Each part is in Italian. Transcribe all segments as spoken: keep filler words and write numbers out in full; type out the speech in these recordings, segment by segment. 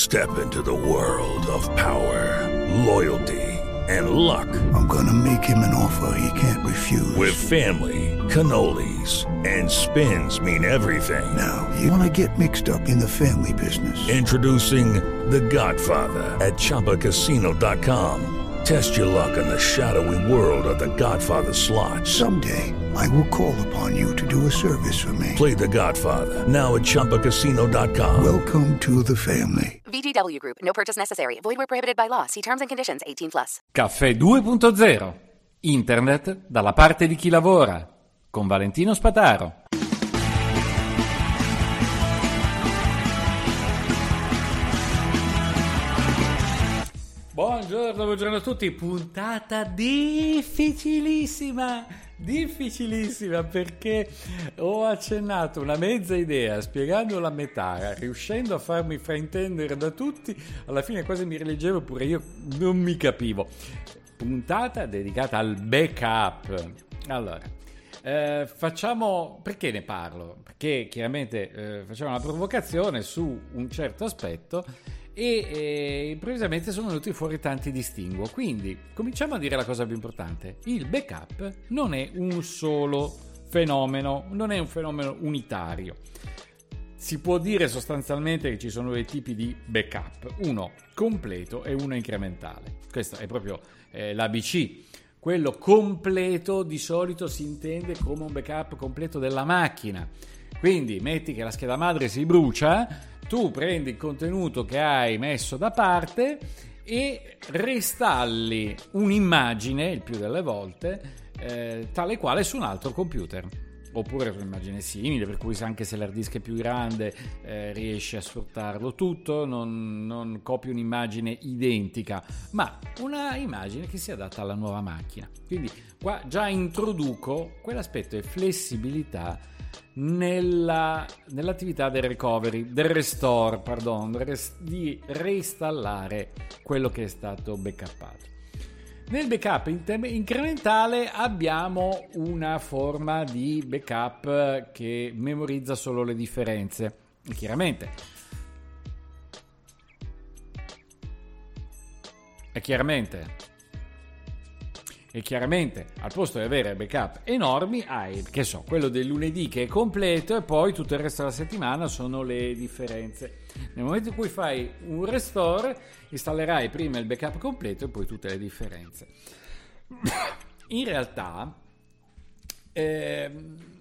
Step into the world of power, loyalty, and luck. I'm gonna make him an offer he can't refuse. With family, cannolis, and spins mean everything. Now, you wanna get mixed up in the family business. Introducing The Godfather at Chumba Casino dot com. Test your luck in the shadowy world of The Godfather slot. Someday, I will call upon you to do a service for me. Play The Godfather, now at Chumba Casino dot com. Welcome to the family. V G W Group. No purchase necessary. Void where prohibited by law. See terms and conditions. eighteen plus. Caffè due punto zero. Internet dalla parte di chi lavora. Con Valentino Spataro. Buongiorno, buongiorno a tutti. Puntata difficilissima, difficilissima perché ho accennato una mezza idea spiegando la metà, riuscendo a farmi fraintendere da tutti, alla fine quasi mi rileggevo pure io, non mi capivo. Puntata dedicata al backup. Allora, eh, facciamo, perché ne parlo? Perché chiaramente eh, facciamo una provocazione su un certo aspetto e eh, improvvisamente sono venuti fuori tanti distinguo. Quindi cominciamo a dire la cosa più importante: il backup non è un solo fenomeno, non è un fenomeno unitario. Si può dire sostanzialmente che ci sono due tipi di backup, uno completo e uno incrementale. Questo è proprio eh, l'A B C. Quello completo di solito si intende come un backup completo della macchina. Quindi metti che la scheda madre si brucia, tu prendi il contenuto che hai messo da parte e reinstalli un'immagine, il più delle volte, eh, tale quale su un altro computer. Oppure un'immagine simile, per cui anche se l'hard disk è più grande eh, riesci a sfruttarlo tutto, non, non copi un'immagine identica, ma una immagine che si adatta alla nuova macchina. Quindi qua già introduco quell'aspetto di flessibilità nella, nell'attività del recovery, del restore, pardon, di reinstallare quello che è stato backuppato. Nel backup incrementale abbiamo una forma di backup che memorizza solo le differenze. E chiaramente, e chiaramente, e chiaramente al posto di avere backup enormi hai, che so, quello del lunedì che è completo e poi tutto il resto della settimana sono le differenze. Nel momento in cui fai un restore installerai prima il backup completo e poi tutte le differenze. In realtà eh,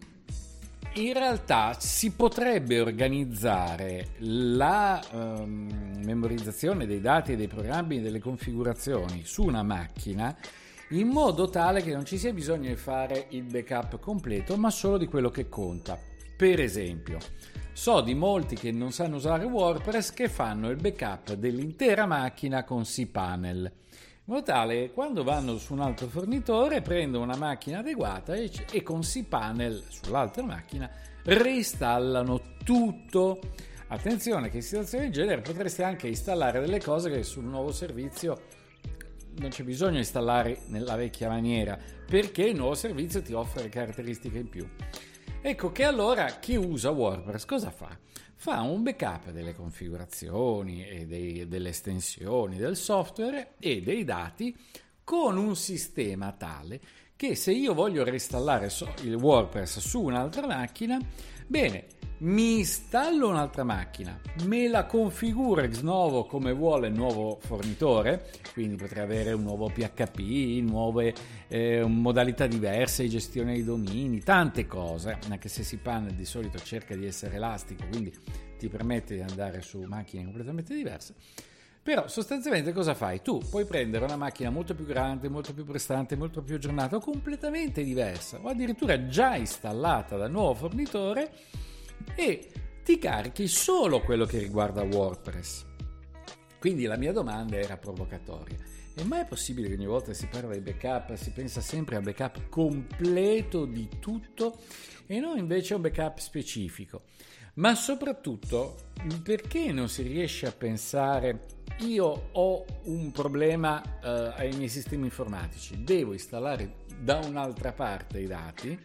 in realtà si potrebbe organizzare la um, memorizzazione dei dati e dei programmi e delle configurazioni su una macchina in modo tale che non ci sia bisogno di fare il backup completo, ma solo di quello che conta. Per esempio, so di molti che non sanno usare WordPress che fanno il backup dell'intera macchina con cPanel, in modo tale che quando vanno su un altro fornitore prendono una macchina adeguata e, e con cPanel sull'altra macchina reinstallano tutto. Attenzione che in situazioni del genere potreste anche installare delle cose che sul nuovo servizio non c'è bisogno di installare nella vecchia maniera, perché il nuovo servizio ti offre caratteristiche in più. Ecco che allora chi usa WordPress cosa fa? Fa un backup delle configurazioni e dei, delle estensioni del software e dei dati con un sistema tale che se io voglio reinstallare il WordPress su un'altra macchina, bene, mi installo un'altra macchina, me la configuro ex novo come vuole il nuovo fornitore, quindi potrei avere un nuovo P H P, nuove eh, modalità diverse di gestione dei domini, tante cose, anche se cPanel di solito cerca di essere elastico, quindi ti permette di andare su macchine completamente diverse. Però sostanzialmente cosa fai? Tu puoi prendere una macchina molto più grande, molto più prestante, molto più aggiornata o completamente diversa, o addirittura già installata dal nuovo fornitore, e ti carichi solo quello che riguarda WordPress. Quindi la mia domanda era provocatoria: è mai possibile che ogni volta si parla di backup si pensa sempre al backup completo di tutto e non invece a un backup specifico? Ma soprattutto, perché non si riesce a pensare: io ho un problema eh, ai miei sistemi informatici, devo installare da un'altra parte i dati,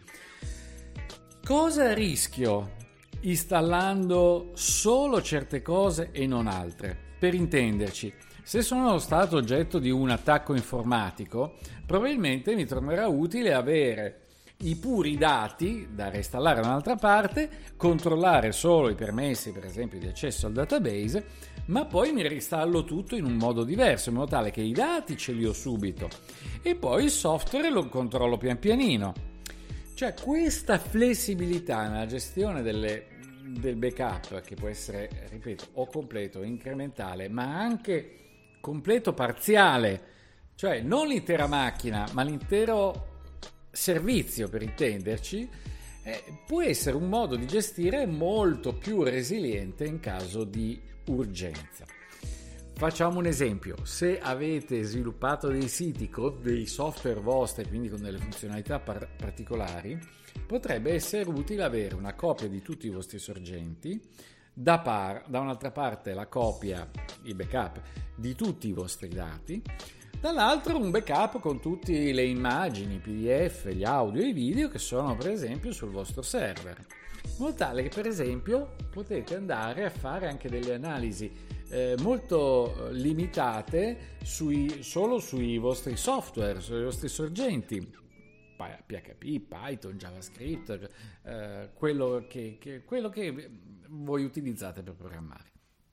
cosa rischio installando solo certe cose e non altre? Per intenderci, se sono stato oggetto di un attacco informatico, probabilmente mi tornerà utile avere i puri dati da reinstallare da un'altra parte, controllare solo i permessi, per esempio, di accesso al database, ma poi mi reinstallo tutto in un modo diverso, in modo tale che i dati ce li ho subito e poi il software lo controllo pian pianino. Cioè, questa flessibilità nella gestione delle, del backup, che può essere, ripeto, o completo o incrementale, ma anche completo parziale, cioè non l'intera macchina, ma l'intero servizio, per intenderci, eh, può essere un modo di gestire molto più resiliente in caso di urgenza. Facciamo un esempio: se avete sviluppato dei siti con dei software vostri, quindi con delle funzionalità par- particolari, potrebbe essere utile avere una copia di tutti i vostri sorgenti, da, par- da un'altra parte la copia, il backup di tutti i vostri dati, dall'altro un backup con tutte le immagini, P D F, gli audio e i video che sono per esempio sul vostro server, in modo tale che per esempio potete andare a fare anche delle analisi eh, molto limitate sui, solo sui vostri software, sui vostri sorgenti, P H P, Python, JavaScript, eh, quello, che, che, quello che voi utilizzate per programmare.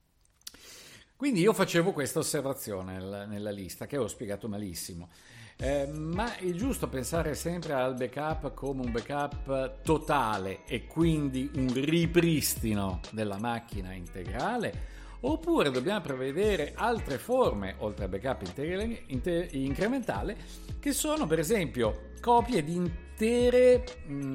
Quindi io facevo questa osservazione nella, nella lista, che ho spiegato malissimo, eh, ma è giusto pensare sempre al backup come un backup totale e quindi un ripristino della macchina integrale, oppure dobbiamo prevedere altre forme, oltre al backup integrale, inter, incrementale, che sono per esempio copie di intere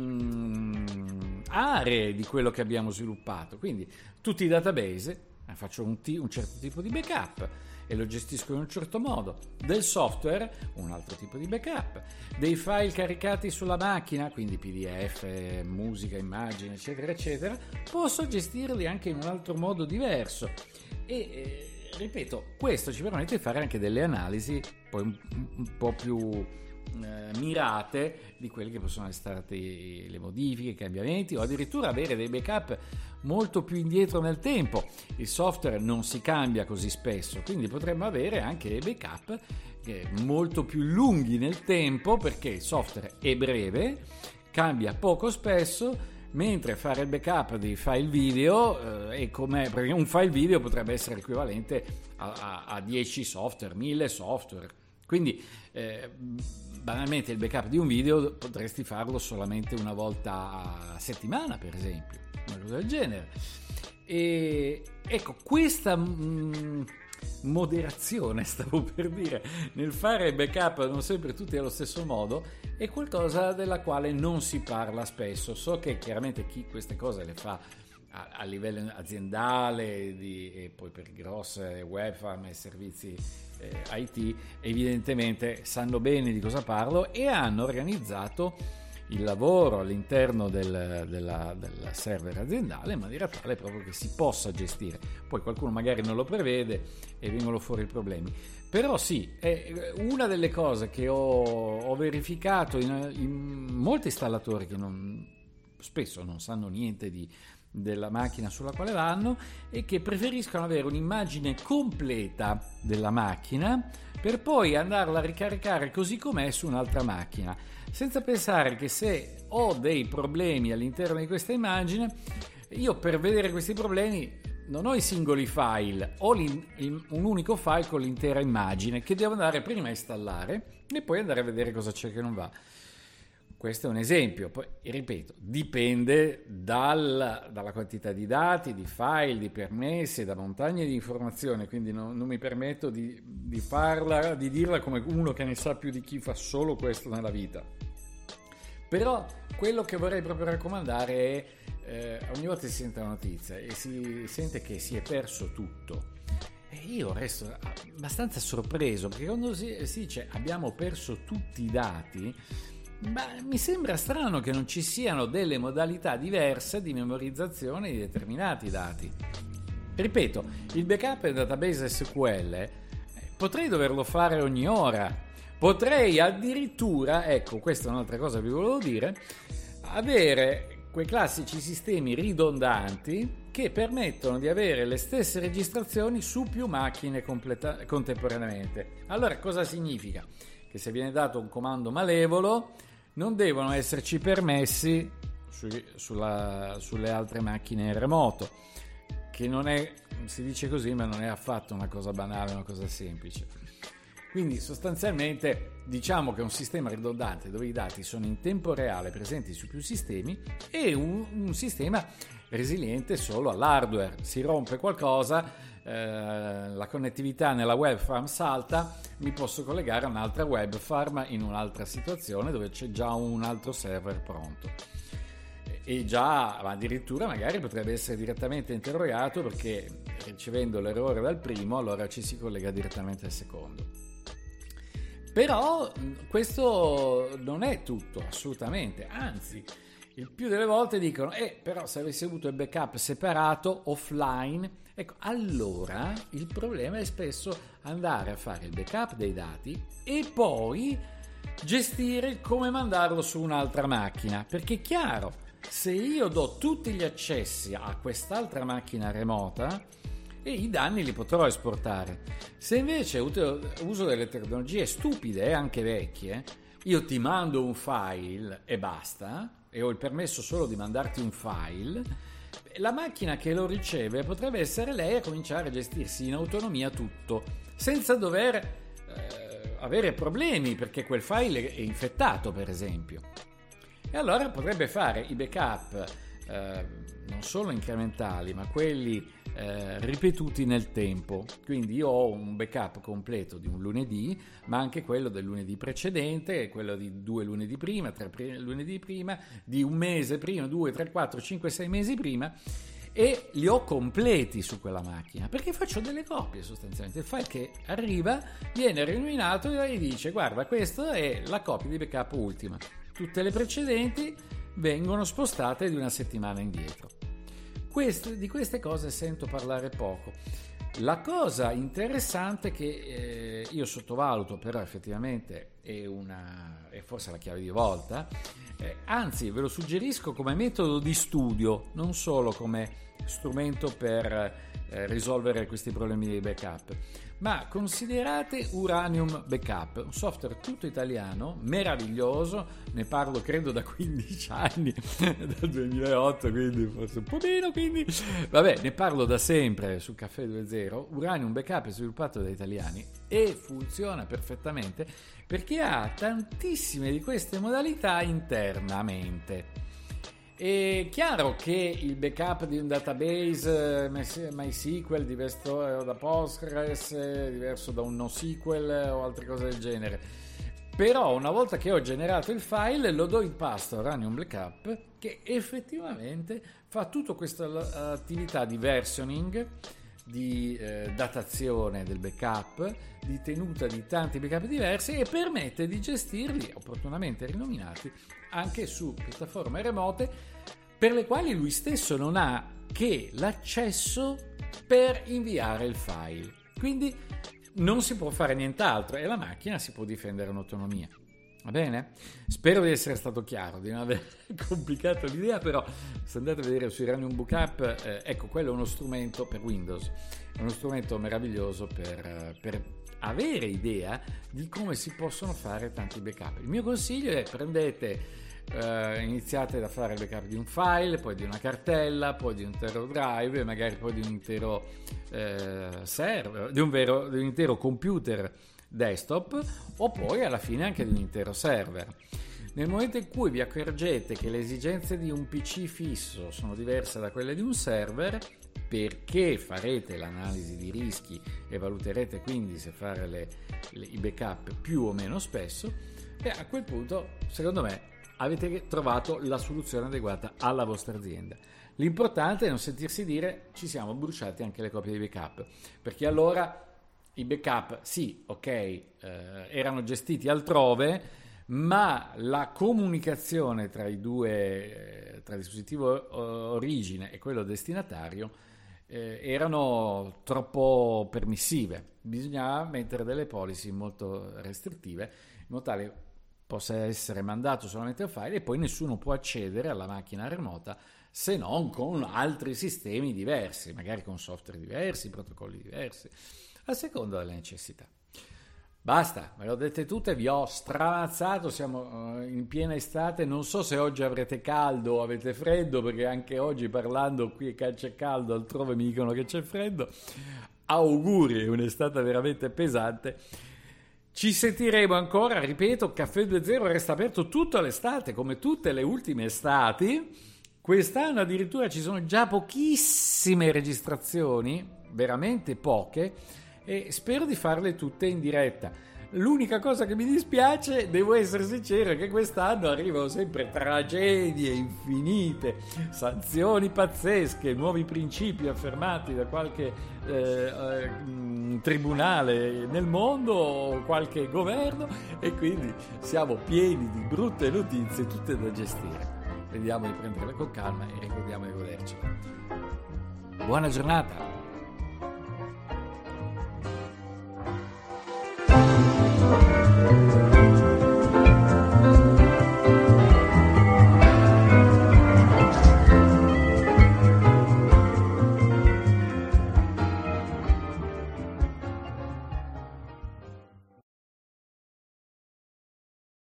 mh, aree di quello che abbiamo sviluppato, quindi tutti i database. Faccio un, t- un certo tipo di backup e lo gestisco in un certo modo, del software un altro tipo di backup, dei file caricati sulla macchina, quindi P D F, musica, immagini, eccetera eccetera, posso gestirli anche in un altro modo diverso e eh, ripeto, questo ci permette di fare anche delle analisi poi un, un po' più eh, mirate di quelle che possono essere state le modifiche, i cambiamenti, o addirittura avere dei backup molto più indietro nel tempo. Il software non si cambia così spesso, quindi potremmo avere anche dei backup eh, molto più lunghi nel tempo, perché il software è breve, cambia poco spesso, mentre fare il backup dei file video eh, è come, perché un file video potrebbe essere equivalente a, a, a dieci software, mille software, quindi eh, banalmente il backup di un video potresti farlo solamente una volta a settimana, per esempio, una cosa del genere. E ecco, questa mh, moderazione, stavo per dire, nel fare backup non sempre tutti allo stesso modo, è qualcosa della quale non si parla spesso. So che chiaramente chi queste cose le fa a, a livello aziendale di, e poi per grosse web farm e servizi eh, I T, evidentemente sanno bene di cosa parlo e hanno organizzato il lavoro all'interno del, della, del server aziendale in maniera tale proprio che si possa gestire. Poi qualcuno magari non lo prevede e vengono fuori i problemi. Però sì, è una delle cose che ho, ho verificato in, in molti installatori che non, spesso non sanno niente di, della macchina sulla quale vanno e che preferiscono avere un'immagine completa della macchina per poi andarla a ricaricare così com'è su un'altra macchina, senza pensare che se ho dei problemi all'interno di questa immagine, io per vedere questi problemi non ho i singoli file, ho un unico file con l'intera immagine che devo andare prima a installare e poi andare a vedere cosa c'è che non va. Questo è un esempio, poi ripeto, dipende dal, dalla quantità di dati, di file, di permessi, da montagne di informazioni, quindi non, non mi permetto di, di farla, di dirla come uno che ne sa più di chi fa solo questo nella vita. Però quello che vorrei proprio raccomandare è eh, ogni volta si sente una notizia e si sente che si è perso tutto. E io resto abbastanza sorpreso, perché quando si, si dice abbiamo perso tutti i dati, ma mi sembra strano che non ci siano delle modalità diverse di memorizzazione di determinati dati. Ripeto, il backup del database S Q L eh, potrei doverlo fare ogni ora, potrei addirittura, ecco, questa è un'altra cosa che vi volevo dire, avere quei classici sistemi ridondanti che permettono di avere le stesse registrazioni su più macchine completa- contemporaneamente. Allora cosa significa? Che se viene dato un comando malevolo non devono esserci permessi su, sulla, sulle altre macchine in remoto, che non è, si dice così, ma non è affatto una cosa banale, una cosa semplice. Quindi sostanzialmente diciamo che è un sistema ridondante dove i dati sono in tempo reale presenti su più sistemi e un, un sistema resiliente solo all'hardware. Si rompe qualcosa, eh, la connettività nella web farm salta, mi posso collegare a un'altra web farm in un'altra situazione dove c'è già un altro server pronto. E già addirittura magari potrebbe essere direttamente interrogato, perché ricevendo l'errore dal primo allora ci si collega direttamente al secondo. Però questo non è tutto, assolutamente, anzi, il più delle volte dicono eh però se avessi avuto il backup separato, offline, ecco, allora il problema è spesso andare a fare il backup dei dati e poi gestire come mandarlo su un'altra macchina, perché è chiaro, se io do tutti gli accessi a quest'altra macchina remota, e i danni li potrò esportare. Se invece uso delle tecnologie stupide e anche vecchie, io ti mando un file e basta, e ho il permesso solo di mandarti un file, la macchina che lo riceve potrebbe essere lei a cominciare a gestirsi in autonomia tutto, senza dover eh, avere problemi perché quel file è infettato, per esempio. E allora potrebbe fare i backup eh, non solo incrementali, ma quelli Eh, ripetuti nel tempo. Quindi io ho un backup completo di un lunedì, ma anche quello del lunedì precedente, quello di due lunedì prima, tre pre- lunedì prima, di un mese prima, due, tre, quattro, cinque, sei mesi prima, e li ho completi su quella macchina, perché faccio delle copie sostanzialmente. Il file che arriva viene rinominato e dice guarda, questa è la copia di backup ultima, tutte le precedenti vengono spostate di una settimana indietro. Queste, di queste cose sento parlare poco. La cosa interessante che eh, io sottovaluto, però effettivamente è, una, è forse la chiave di volta, eh, anzi ve lo suggerisco come metodo di studio, non solo come strumento per eh, risolvere questi problemi di backup, ma considerate Uranium Backup, un software tutto italiano, meraviglioso, ne parlo credo da quindici anni, dal duemilaotto, quindi forse un po' meno, quindi vabbè, ne parlo da sempre su Caffè due zero. Uranium Backup è sviluppato da italiani e funziona perfettamente perché ha tantissime di queste modalità internamente. È chiaro che il backup di un database MySQL diverso da Postgres, diverso da un NoSQL o altre cose del genere, però una volta che ho generato il file lo do in pasto a Uranium Backup, che effettivamente fa tutta questa attività di versioning, di eh, datazione del backup, di tenuta di tanti backup diversi, e permette di gestirli opportunamente rinominati anche su piattaforme remote per le quali lui stesso non ha che l'accesso per inviare il file, quindi non si può fare nient'altro e la macchina si può difendere in autonomia. Va bene? Spero di essere stato chiaro, di non aver complicato l'idea, però se andate a vedere su Uranium Backup, eh, ecco, quello è uno strumento per Windows, è uno strumento meraviglioso per, per avere idea di come si possono fare tanti backup. Il mio consiglio è prendete, eh, iniziate da fare il backup di un file, poi di una cartella, poi di un intero drive e magari poi di un intero eh, server, di un, vero, di un intero computer desktop, o poi alla fine anche di un intero server. Nel momento in cui vi accorgete che le esigenze di un P C fisso sono diverse da quelle di un server, perché farete l'analisi di rischi e valuterete quindi se fare le, le, i backup più o meno spesso, e a quel punto secondo me avete trovato la soluzione adeguata alla vostra azienda. L'importante è non sentirsi dire ci siamo bruciati anche le copie di backup, perché allora i backup sì, ok, eh, erano gestiti altrove, ma la comunicazione tra i due, eh, tra il dispositivo origine e quello destinatario, eh, erano troppo permissive. Bisognava mettere delle policy molto restrittive in modo tale possa essere mandato solamente un file e poi nessuno può accedere alla macchina remota se non con altri sistemi diversi, magari con software diversi, protocolli diversi, a seconda delle necessità. Basta, ve l'ho dette tutte, vi ho stramazzato, siamo in piena estate, non so se oggi avrete caldo o avete freddo, perché anche oggi parlando qui c'è caldo, altrove mi dicono che c'è freddo. Auguri, è un'estate veramente pesante. Ci sentiremo ancora, ripeto, Caffè due zero resta aperto tutta l'estate, come tutte le ultime estati. Quest'anno addirittura ci sono già pochissime registrazioni, veramente poche, e spero di farle tutte in diretta. L'unica cosa che mi dispiace, devo essere sincero, è che quest'anno arrivano sempre tragedie infinite, sanzioni pazzesche, nuovi principi affermati da qualche eh, eh, tribunale nel mondo o qualche governo, e quindi siamo pieni di brutte notizie, tutte da gestire. Vediamo di prenderle con calma e ricordiamo di goderci. Buona giornata!